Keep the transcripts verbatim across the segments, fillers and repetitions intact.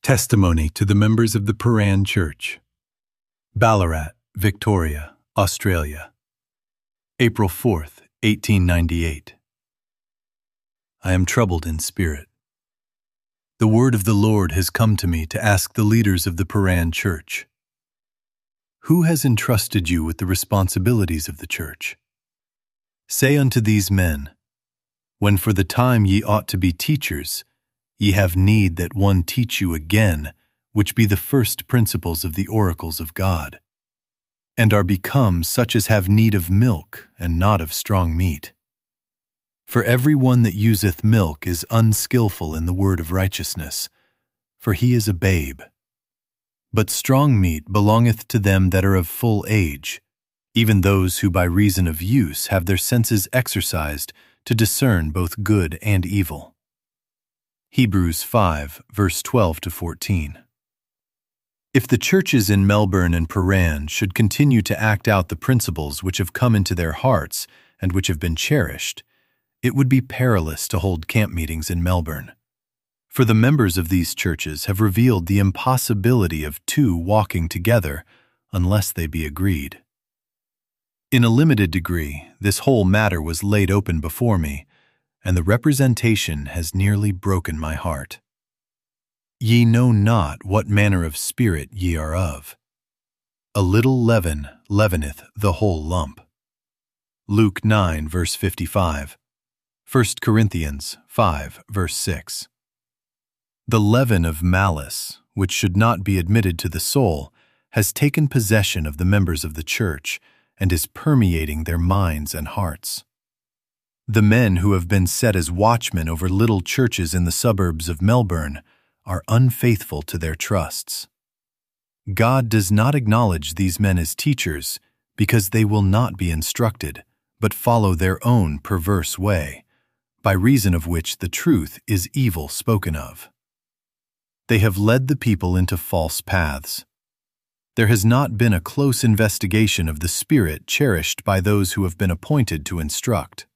Testimony to the members of the Paran Church. Ballarat, Victoria, Australia. April fourth, eighteen ninety-eight. I am troubled in spirit. The word of the Lord has come to me to ask the leaders of the Paran Church. Who has entrusted you with the responsibilities of the church? Say unto these men, when for the time ye ought to be teachers, ye have need that one teach you again, which be the first principles of the oracles of God, and are become such as have need of milk, and not of strong meat. For every one that useth milk is unskillful in the word of righteousness, for he is a babe. But strong meat belongeth to them that are of full age, even those who by reason of use have their senses exercised to discern both good and evil. Hebrews five, verse twelve to fourteen. If the churches in Melbourne and Paran should continue to act out the principles which have come into their hearts and which have been cherished, it would be perilous to hold camp meetings in Melbourne. For the members of these churches have revealed the impossibility of two walking together unless they be agreed. In a limited degree, this whole matter was laid open before me, and the representation has nearly broken my heart. Ye know not what manner of spirit ye are of. A little leaven leaveneth the whole lump. Luke nine, verse fifty-five. First Corinthians five, verse six. The leaven of malice, which should not be admitted to the soul, has taken possession of the members of the church and is permeating their minds and hearts. The men who have been set as watchmen over little churches in the suburbs of Melbourne are unfaithful to their trusts. God does not acknowledge these men as teachers because they will not be instructed, but follow their own perverse way, by reason of which the truth is evil spoken of. They have led the people into false paths. There has not been a close investigation of the spirit cherished by those who have been appointed to instruct.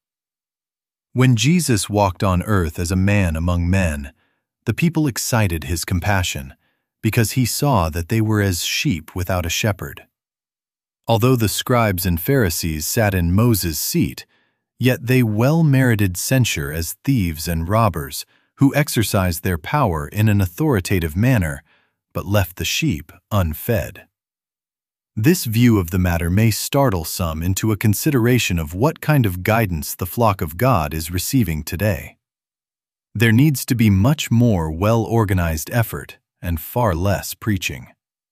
When Jesus walked on earth as a man among men, the people excited his compassion, because he saw that they were as sheep without a shepherd. Although the scribes and Pharisees sat in Moses' seat, yet they well merited censure as thieves and robbers who exercised their power in an authoritative manner, but left the sheep unfed. This view of the matter may startle some into a consideration of what kind of guidance the flock of God is receiving today. There needs to be much more well-organized effort and far less preaching.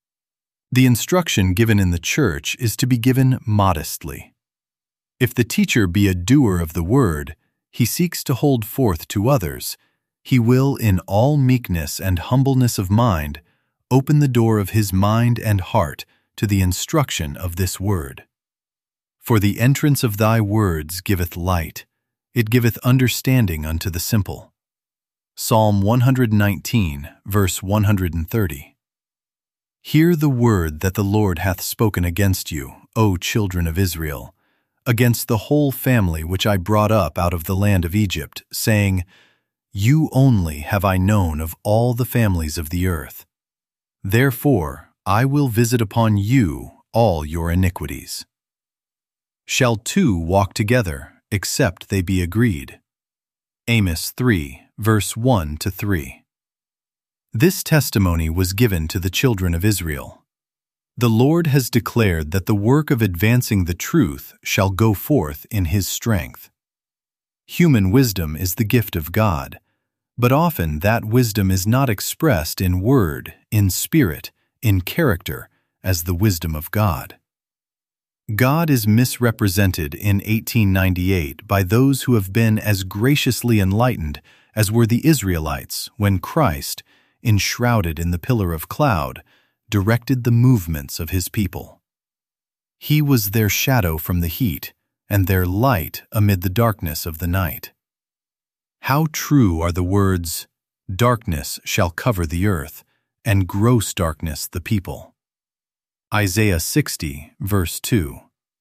The instruction given in the church is to be given modestly. If the teacher be a doer of the word, he seeks to hold forth to others, he will in all meekness and humbleness of mind open the door of his mind and heart to the instruction of this word. For the entrance of thy words giveth light, it giveth understanding unto the simple. Psalm one nineteen, verse one thirty. Hear the word that the Lord hath spoken against you, O children of Israel, against the whole family which I brought up out of the land of Egypt, saying, You only have I known of all the families of the earth. Therefore I will visit upon you all your iniquities. Shall two walk together, except they be agreed? Amos three, verse one to three. This testimony was given to the children of Israel. The Lord has declared that the work of advancing the truth shall go forth in his strength. Human wisdom is the gift of God, but often that wisdom is not expressed in word, in spirit, in character, as the wisdom of God. God is misrepresented in eighteen ninety-eight by those who have been as graciously enlightened as were the Israelites when Christ, enshrouded in the pillar of cloud, directed the movements of his people. He was their shadow from the heat, and their light amid the darkness of the night. How true are the words, Darkness shall cover the earth, and gross darkness the people. Isaiah sixty, verse two.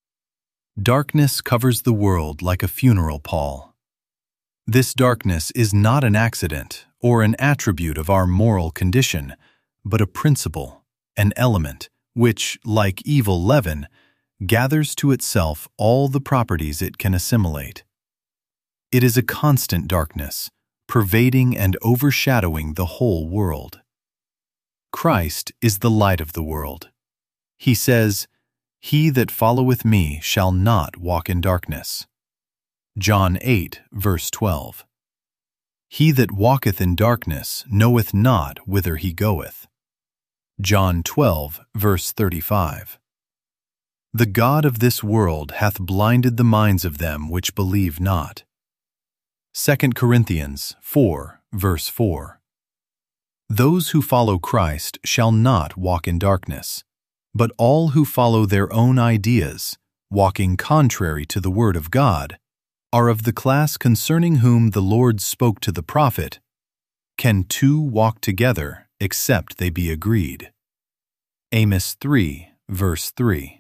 Darkness covers the world like a funeral pall. This darkness is not an accident or an attribute of our moral condition, but a principle, an element, which, like evil leaven, gathers to itself all the properties it can assimilate. It is a constant darkness, pervading and overshadowing the whole world. Christ is the light of the world. He says, "He that followeth me shall not walk in darkness." John eight, verse twelve. "He that walketh in darkness knoweth not whither he goeth." John twelve, verse thirty-five. "The God of this world hath blinded the minds of them which believe not." Second Corinthians four, verse four. "Those who follow Christ shall not walk in darkness, but all who follow their own ideas, walking contrary to the word of God, are of the class concerning whom the Lord spoke to the prophet, 'Can two walk together except they be agreed?' Amos three, verse three.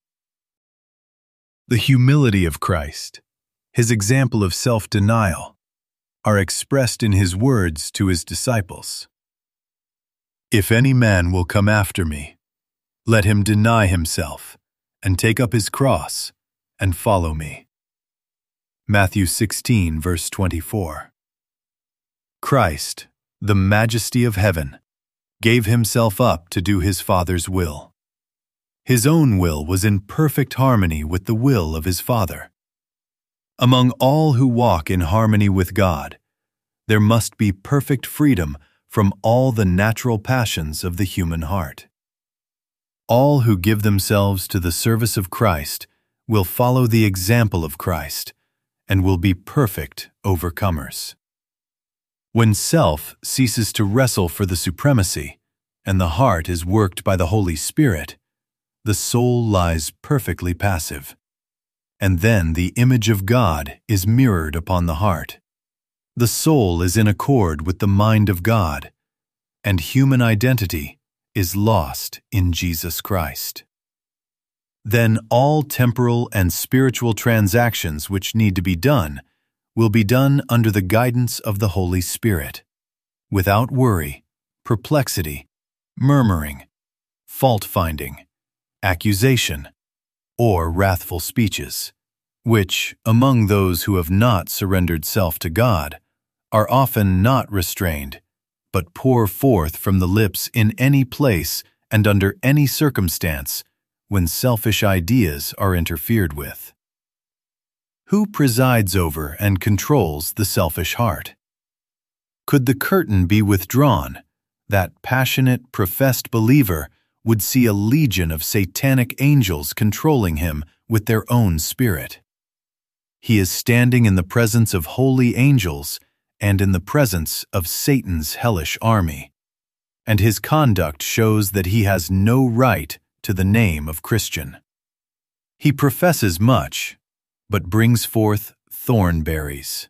The humility of Christ, his example of self-denial, are expressed in his words to his disciples. "If any man will come after me, let him deny himself, and take up his cross, and follow me." Matthew sixteen, verse twenty-four. Christ, the majesty of heaven, gave himself up to do his Father's will. His own will was in perfect harmony with the will of his Father. Among all who walk in harmony with God, there must be perfect freedom from all the natural passions of the human heart. All who give themselves to the service of Christ will follow the example of Christ and will be perfect overcomers. When self ceases to wrestle for the supremacy and the heart is worked by the Holy Spirit, the soul lies perfectly passive, and then the image of God is mirrored upon the heart. The soul is in accord with the mind of God, and human identity is lost in Jesus Christ. Then all temporal and spiritual transactions which need to be done will be done under the guidance of the Holy Spirit, without worry, perplexity, murmuring, fault-finding, accusation, or wrathful speeches, which, among those who have not surrendered self to God, are often not restrained, but pour forth from the lips in any place and under any circumstance when selfish ideas are interfered with. Who presides over and controls the selfish heart? Could the curtain be withdrawn, that passionate, professed believer would see a legion of satanic angels controlling him with their own spirit. He is standing in the presence of holy angels and in the presence of Satan's hellish army, and his conduct shows that he has no right to the name of Christian. He professes much, but brings forth thorn berries.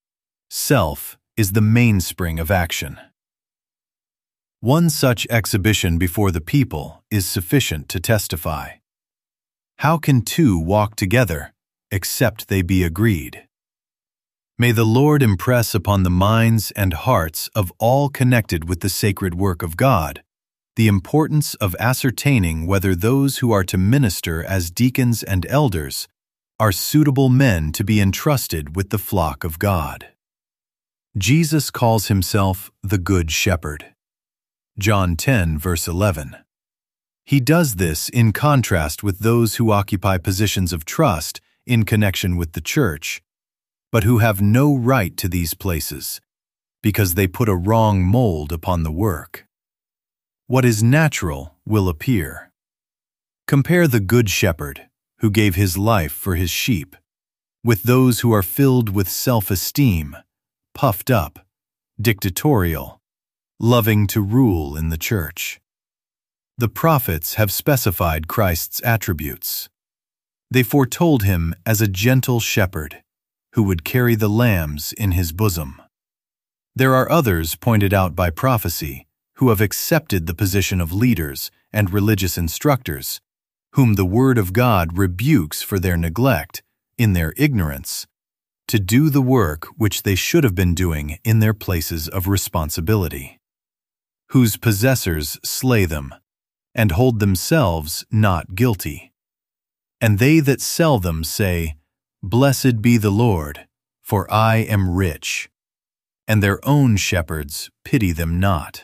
Self is the mainspring of action. One such exhibition before the people is sufficient to testify. How can two walk together except they be agreed? May the Lord impress upon the minds and hearts of all connected with the sacred work of God the importance of ascertaining whether those who are to minister as deacons and elders are suitable men to be entrusted with the flock of God. Jesus calls himself the Good Shepherd. John ten, verse eleven. He does this in contrast with those who occupy positions of trust in connection with the church, but who have no right to these places because they put a wrong mold upon the work. What is natural will appear. Compare the Good Shepherd, who gave his life for his sheep, with those who are filled with self-esteem, puffed up, dictatorial, loving to rule in the church. The prophets have specified Christ's attributes. They foretold him as a gentle shepherd who would carry the lambs in his bosom. There are others pointed out by prophecy who have accepted the position of leaders and religious instructors, whom the Word of God rebukes for their neglect, in their ignorance, to do the work which they should have been doing in their places of responsibility, whose possessors slay them, and hold themselves not guilty. And they that sell them say, Blessed be the Lord, for I am rich. And their own shepherds pity them not.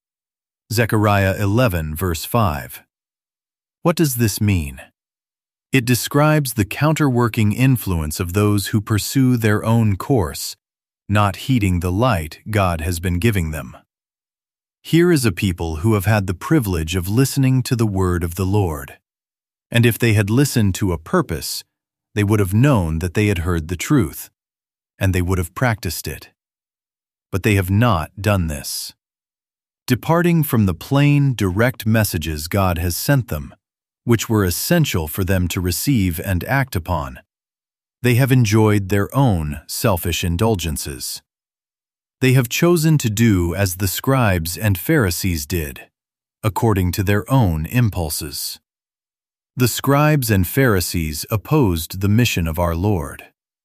Zechariah eleven, verse five. What does this mean? It describes the counterworking influence of those who pursue their own course, not heeding the light God has been giving them. Here is a people who have had the privilege of listening to the word of the Lord. And if they had listened to a purpose, they would have known that they had heard the truth, and they would have practiced it. But they have not done this. Departing from the plain, direct messages God has sent them, which were essential for them to receive and act upon, they have enjoyed their own selfish indulgences. They have chosen to do as the scribes and Pharisees did, according to their own impulses. The scribes and Pharisees opposed the mission of our Lord.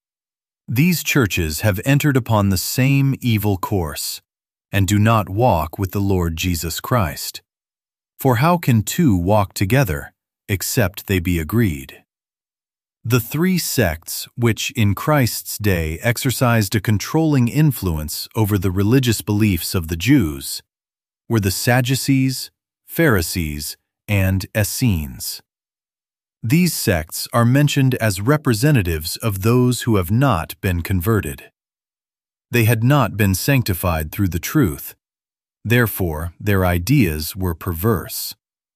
These churches have entered upon the same evil course, and do not walk with the Lord Jesus Christ. For how can two walk together, except they be agreed? The three sects which in Christ's day exercised a controlling influence over the religious beliefs of the Jews were the Sadducees, Pharisees, and Essenes. These sects are mentioned as representatives of those who have not been converted. They had not been sanctified through the truth. Therefore, their ideas were perverse.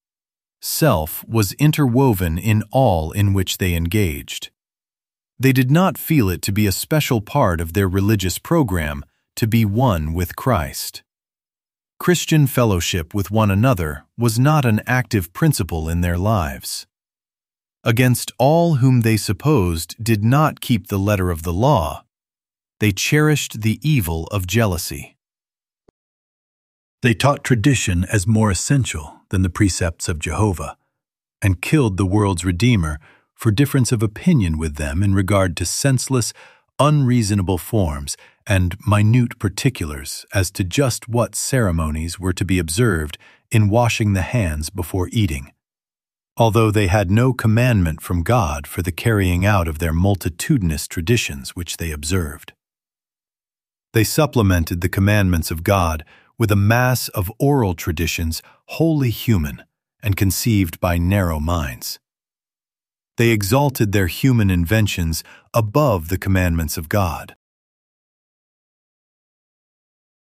Self was interwoven in all in which they engaged. They did not feel it to be a special part of their religious program to be one with Christ. Christian fellowship with one another was not an active principle in their lives. Against all whom they supposed did not keep the letter of the law, they cherished the evil of jealousy. They taught tradition as more essential than the precepts of Jehovah, and killed the world's Redeemer for difference of opinion with them in regard to senseless, unreasonable forms and minute particulars as to just what ceremonies were to be observed in washing the hands before eating, although they had no commandment from God for the carrying out of their multitudinous traditions which they observed. They supplemented the commandments of God with a mass of oral traditions wholly human and conceived by narrow minds. They exalted their human inventions above the commandments of God.